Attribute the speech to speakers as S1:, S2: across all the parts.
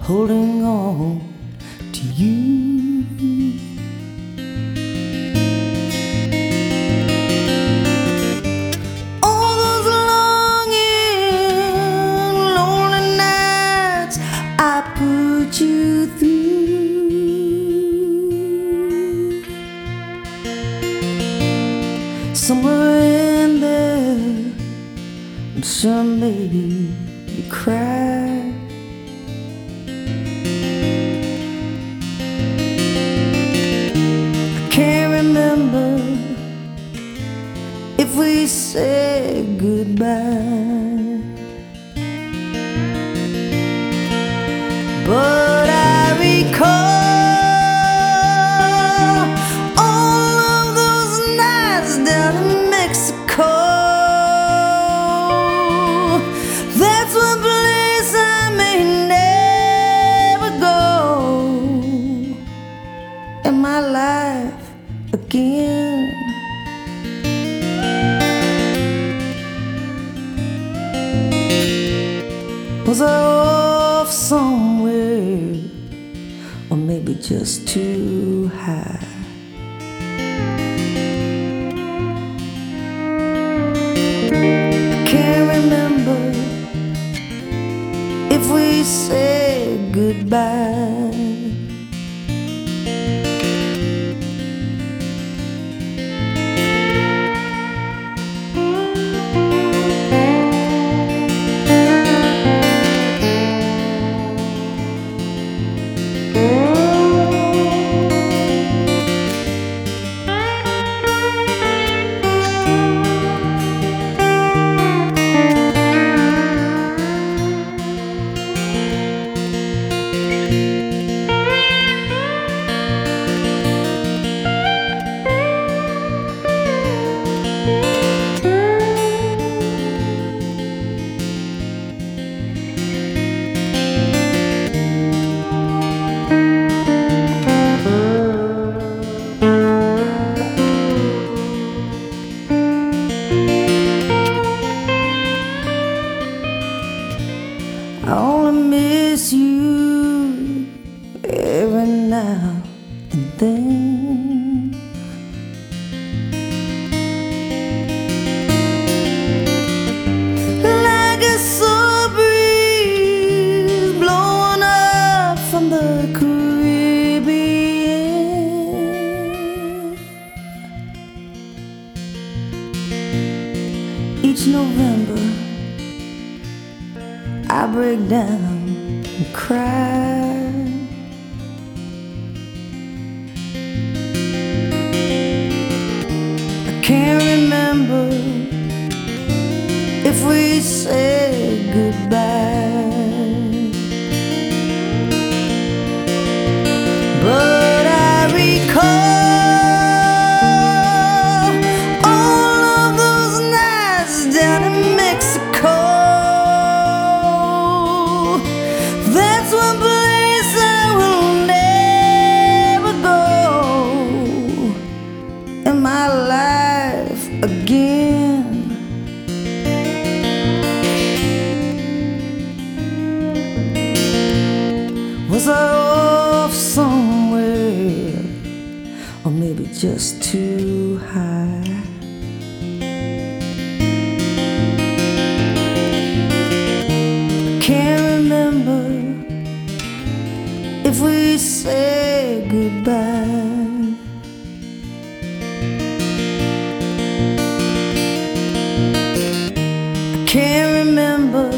S1: holding on to you. All those longing, lonely nights I put you through. Somewhere in there, I'm sure maybe you cried. Can't remember if we said goodbye, but I recall all of those nights down in Mexico. That's one place I may never go in my life again. Was I off somewhere, or maybe just too high? Can't remember if we said goodbye. I only miss you every now and then. Like a summer breeze blowing up from the Caribbean. Each November I break down and cry. I can't remember if we said goodbye, but I recall all of those nights down in Mexico. That's one place I will never go in my life again. Was I off somewhere, or maybe just too high? Can't remember if we said goodbye, I can't remember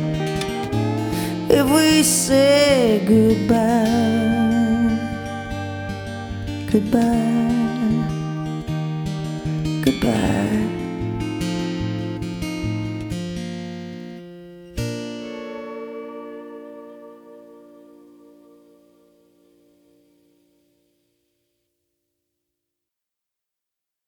S1: if we said goodbye, goodbye, goodbye.